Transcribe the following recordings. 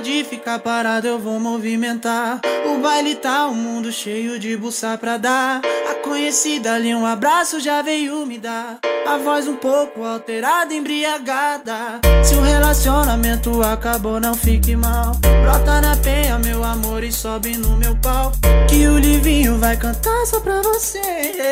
pode ficar parado, eu vou movimentar. O baile tá um mundo cheio de buça pra dar. A conhecida ali um abraço já veio me dar. A voz um pouco alterada, embriagada. Se o relacionamento acabou, não fique mal. Brota na penha, meu amor, e sobe no meu pau, que o Livinho vai cantar só pra você.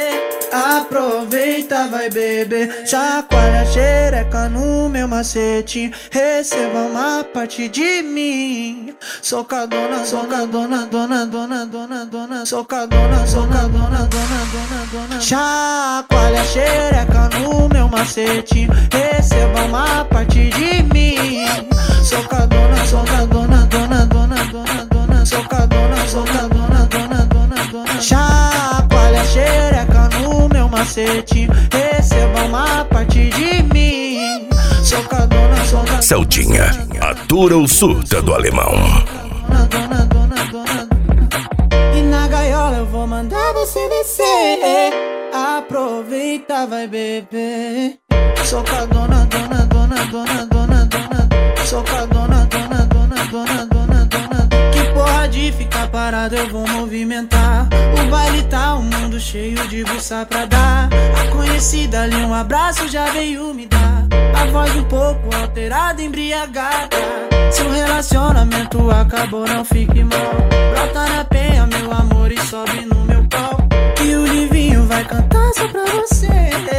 Aproveita, vai beber, chacoalha a xereca no meu macete. Receba uma parte de mim. Socadona, socadona, dona, dona, dona, dona. Socadona, socadona, dona, dona, dona. Chacoalha a xereca no meu macete. Receba uma parte de mim. Socadona, socadona, dona, dona, dona, dona. Socadona, socadona, dona, dona, dona. Chacoalha a xereca no meu macete. Receba uma parte de mim. Socadona, socadona. Celdinha, atura o surta do alemão. Dona, dona, dona. E na gaiola eu vou mandar você descer. Aproveita, vai beber. Socadona, dona, dona, dona, dona, dona. Socadona, dona, dona, dona, dona, dona. Que porra de ficar parado, eu vou movimentar. O baile tá um mundo cheio de buça pra dar. A conhecida ali um abraço já veio me dar. A voz um pouco alterada, embriagada. Se o relacionamento acabou, não fique mal. Brota na penha, meu amor, e sobe no meu pau, que o Livinho vai cantar só pra você.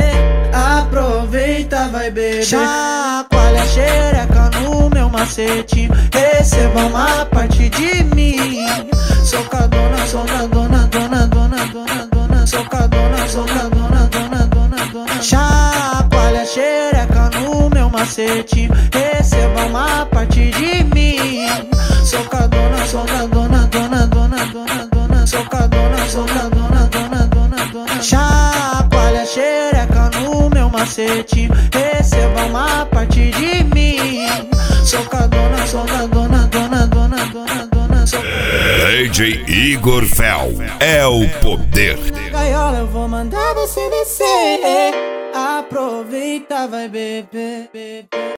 Aproveita, vai beber, chacoalha a xereca no meu macete. Receba uma parte de mim. Socadona, socadona, dona, dona, dona, dona. Socadona, socadona, dona, dona, dona. Chacoalha a xereca no meu macete. Receba uma parte de mim. Socadona, socadona, dona, dona, dona, dona. Socadona, socadona, dona, dona, dona. Chacoalha a xereca no meu macete. Receba uma parte de mim. Socadona, socadona, dona, dona, dona, dona. DJ Igor Fel é o poder. Na gaiola eu vou mandar você descer. Aproveita, vai beber.